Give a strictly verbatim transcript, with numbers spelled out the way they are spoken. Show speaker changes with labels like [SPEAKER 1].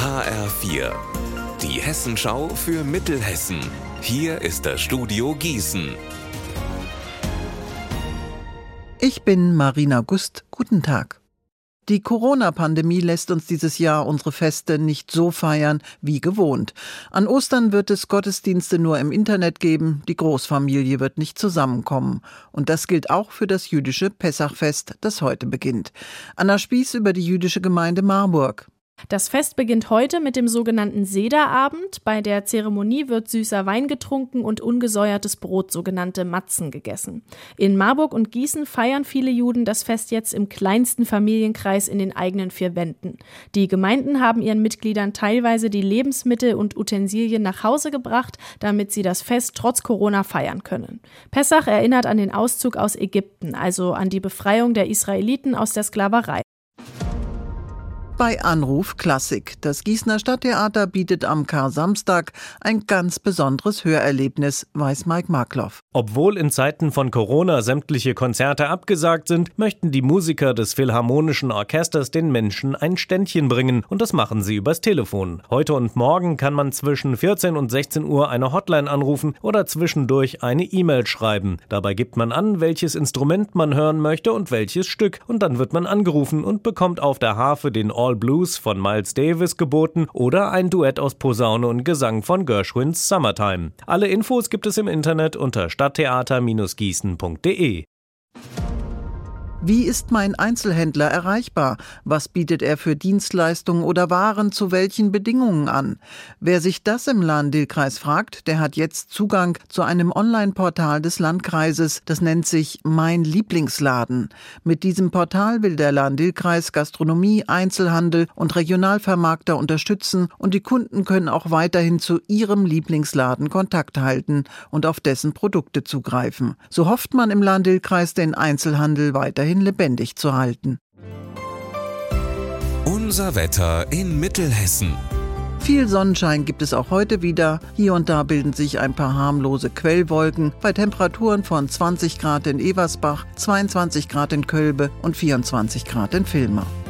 [SPEAKER 1] H R vier, die Hessenschau für Mittelhessen. Hier ist das Studio Gießen.
[SPEAKER 2] Ich bin Marina Gust. Guten Tag. Die Corona-Pandemie lässt uns dieses Jahr unsere Feste nicht so feiern wie gewohnt. An Ostern wird es Gottesdienste nur im Internet geben, die Großfamilie wird nicht zusammenkommen. Und das gilt auch für das jüdische Pessachfest, das heute beginnt. Anna Spieß über die jüdische Gemeinde Marburg.
[SPEAKER 3] Das Fest beginnt heute mit dem sogenannten Sederabend. Bei der Zeremonie wird süßer Wein getrunken und ungesäuertes Brot, sogenannte Matzen, gegessen. In Marburg und Gießen feiern viele Juden das Fest jetzt im kleinsten Familienkreis in den eigenen vier Wänden. Die Gemeinden haben ihren Mitgliedern teilweise die Lebensmittel und Utensilien nach Hause gebracht, damit sie das Fest trotz Corona feiern können. Pessach erinnert an den Auszug aus Ägypten, also an die Befreiung der Israeliten aus der Sklaverei.
[SPEAKER 2] Bei Anruf Klassik. Das Gießener Stadttheater bietet am Kar-Samstag ein ganz besonderes Hörerlebnis, weiß Mike Markloff.
[SPEAKER 4] Obwohl in Zeiten von Corona sämtliche Konzerte abgesagt sind, möchten die Musiker des Philharmonischen Orchesters den Menschen ein Ständchen bringen. Und das machen sie übers Telefon. Heute und morgen kann man zwischen vierzehn und sechzehn Uhr eine Hotline anrufen oder zwischendurch eine E-Mail schreiben. Dabei gibt man an, welches Instrument man hören möchte und welches Stück. Und dann wird man angerufen und bekommt auf der Harfe den All Blues von Miles Davis geboten oder ein Duett aus Posaune und Gesang von Gershwins Summertime. Alle Infos gibt es im Internet unter stadttheater Bindestrich gießen punkt de.
[SPEAKER 2] Wie ist mein Einzelhändler erreichbar? Was bietet er für Dienstleistungen oder Waren zu welchen Bedingungen an? Wer sich das im Lahn-Dill-Kreis fragt, der hat jetzt Zugang zu einem Online-Portal des Landkreises. Das nennt sich Mein Lieblingsladen. Mit diesem Portal will der Lahn-Dill-Kreis Gastronomie, Einzelhandel und Regionalvermarkter unterstützen und die Kunden können auch weiterhin zu ihrem Lieblingsladen Kontakt halten und auf dessen Produkte zugreifen. So hofft man im Lahn-Dill-Kreis, den Einzelhandel weiterhin lebendig zu halten.
[SPEAKER 1] Unser Wetter in Mittelhessen.
[SPEAKER 2] Viel Sonnenschein gibt es auch heute wieder. Hier und da bilden sich ein paar harmlose Quellwolken bei Temperaturen von zwanzig Grad in Eversbach, zweiundzwanzig Grad in Kölbe und vierundzwanzig Grad in Villmar.